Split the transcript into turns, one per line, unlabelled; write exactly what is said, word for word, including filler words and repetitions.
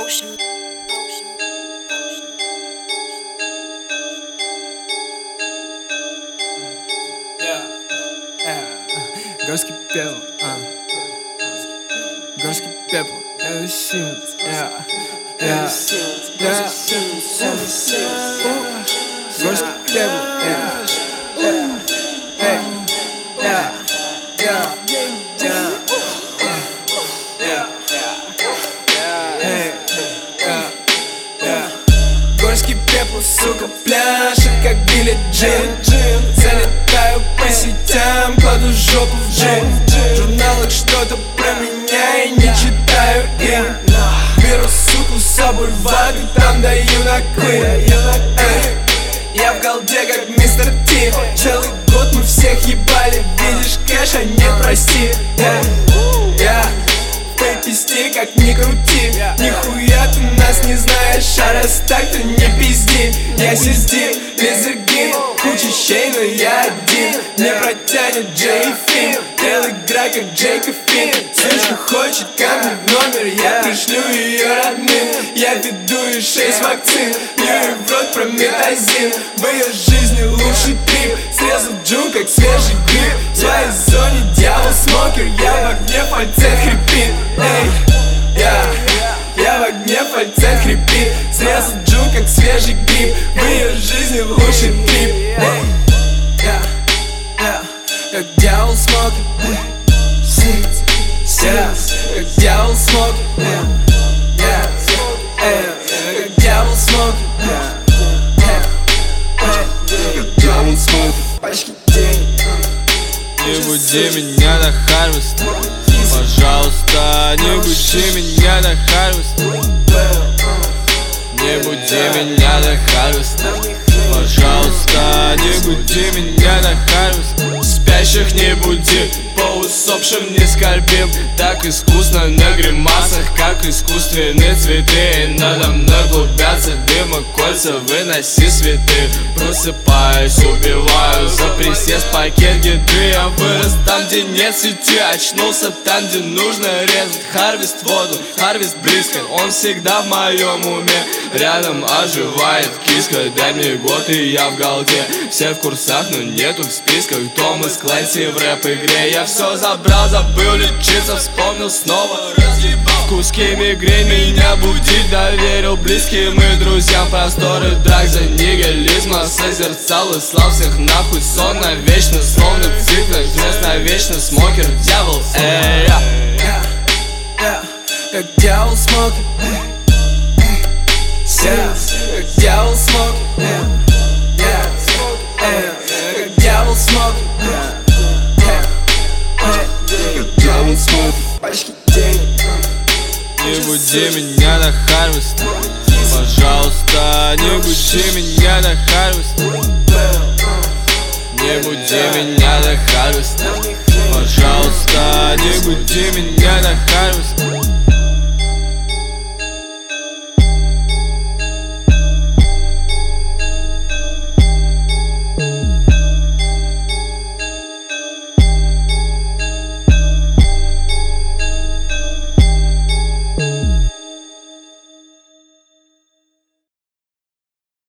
Ocean, ocean, ocean.
Yeah, yeah. Горский пепел, а. Горский пепел, это Симмонс, yeah, yeah, yeah. Горский пепел, yeah, yeah, hey, yeah, yeah, yeah, yeah, hey, yeah, yeah. Горский пепел, сука, пляшет, как Билли Джин. Залетаю по сетям, кладу жопу в джин. В журналах что-то про меня и не читаю им. Беру суку с собой в ад и там даю на клин. Я в голде, как мистер Ти. Целый год мы всех ебали. Видишь кэш, а не прости. Я в пейписти, как ни крути. Нихуя ты нас не знаешь, а раз так, то не пизди. Я сиздим, лизергин, куча щей, но я один. Не протянет Джей Фин. Тел игра, как Джейкоб Фин. Сучка хочет ко мне в номер, я пришлю ее родным. Я веду и шесть вакцин, плюю в рот прометазин. В ее жизни лучший трип. Срезал джун, как свежий гриб. В своей зоне дьявол смокер. Я в огне, фальцет хрипит. Эй, я, я в огне, фальцет хрипит. Срезал джун, как свежий гриб. В ее жизни лучший трип. Эй, я, я, как дьявол смокер. Yeah, как дьявол смокер. Yeah, yeah, как дьявол смокер. Как дьявол смокер. Пачки денег.
Не буди меня до харвеста, пожалуйста, не буди меня до харвеста. Не буди меня до харвеста, пожалуйста, не буди меня до харвеста. Спящих не буди, по усопшим не скорбим. Так искусно на гримасах, как искусственные цветы. Надо мной клубятся дыма, кольца, выноси цветы. Просыпаюсь, убиваю за присест пакет еды. Я вырос там, где нет сети, очнулся там, где нужно резать. Харвест воду, харвест близко, он всегда в моем уме. Рядом оживает киска, дай мне год и я в голде. Все в курсах, но нету в списках. Томас Клэнси в рэп-игре. Я все забрал, забыл лечиться, вспомнил снова. В куски мигрень меня будить доверил близким и друзьям. Просторы драк за нигилизма созерцал и слал всех нахуй. Сон навечно, словно цикл, вместо вечно смокер, дьявол. Эй, я,
я, я, как дьявол смокер. Yeah, как дьявол смокер. Yeah, yeah, как дьявол смокер. Как дьявол смокер. Пачки денег.
не буди меня до харвеста, пожалуйста, не буди меня до харвеста. Не буди меня до харвеста,